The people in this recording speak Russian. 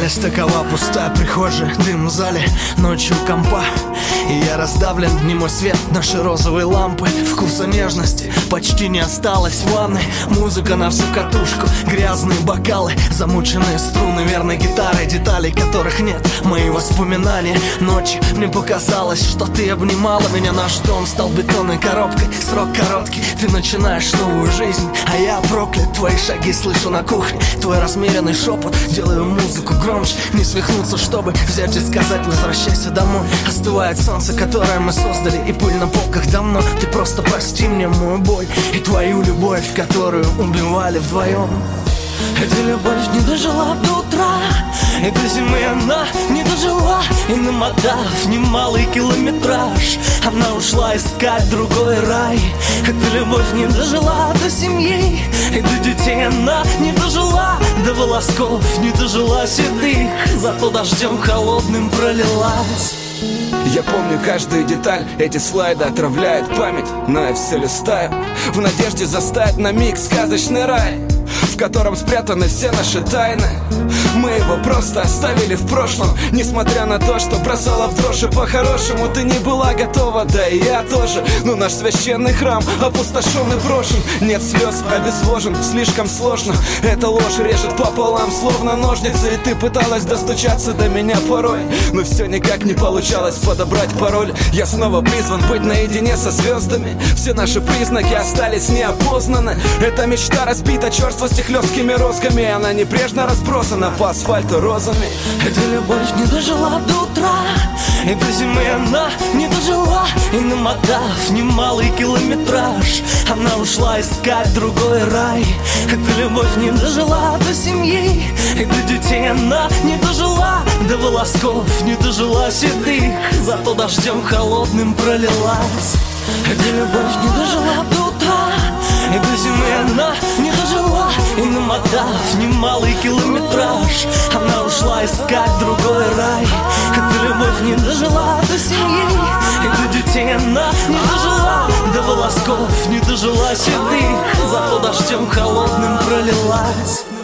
Реальность такова, пустая прихожая, дым в зале, ночью компа. И я раздавлен, не мой свет, наши розовые лампы. Вкуса нежности почти не осталось в ванной. Музыка на всю катушку, грязные бокалы, замученные струны верной гитары, деталей которых нет, мои воспоминания. Ночью мне показалось, что ты обнимала меня. Наш дом стал бетонной коробкой, срок короткий, ты начинаешь новую жизнь, а я проклят. Твои шаги слышу на кухне, твой размеренный шепот. Делаю музыку громче, не свихнуться, чтобы взять и сказать: возвращайся домой. Остывает солнце, которое мы создали, и пыль на полках давно. Ты просто прости мне мою боль и твою любовь, которую убивали вдвоем. Эта любовь не дожила до утра, и до зимы она не дожила. И намотав немалый километраж, она ушла искать другой рай. Эта любовь не дожила до семьи, и до детей она не дожила. До волосков не дожила седых, зато дождем холодным пролилась. Я помню каждую деталь, эти слайды отравляют память, но я все листаю в надежде застать на миг сказочный рай, в котором спрятаны все наши тайны. Мы его просто оставили в прошлом, несмотря на то, что бросала в дрожь. И по-хорошему ты не была готова, да и я тоже. Но наш священный храм опустошен и брошен. Нет слез, обезвожен, слишком сложно. Эта ложь режет пополам, словно ножницы. И ты пыталась достучаться до меня порой, но все никак не получалось подобрать пароль. Я снова призван быть наедине со звездами. Все наши признаки остались неопознаны. Эта мечта разбита черствости хлесткими розгами. Она небрежно разбросана по асфальту розами. Эта любовь не дожила до утра, и до зимы она не дожила. И намотав немалый километраж, она ушла искать другой рай. Эта любовь не дожила до семьи, и до детей она не дожила. До волосков не дожила седых, зато дождем холодным пролилась. Эта любовь не дожила до утра, и до зимы она не дожила. И намотав немалый километраж, она ушла искать другой рай. Эта любовь не дожила до семьи, и до детей она не дожила. До волосков не дожила седых, зато дождем холодным пролилась.